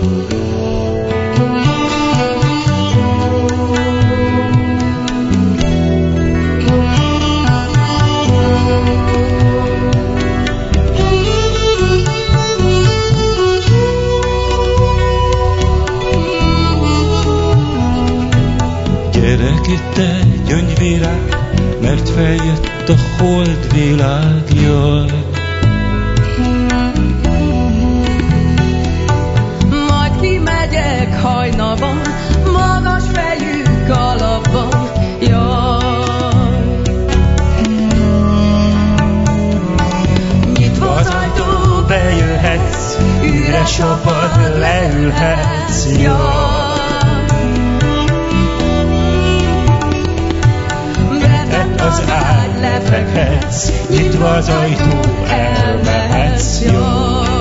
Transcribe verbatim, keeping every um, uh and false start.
Gyerek, itt egy gyöngyvirág, mert feljött a holdvilág, jaj. Majd kimegyek hajnalban, magas fejű kalapban, jaj. Nyitva az ajtó, bejöhetsz, üres a pad, leülhetsz, jaj. Az ágy lefekhetsz, nyitva az ajtó, elmehetsz, jaj.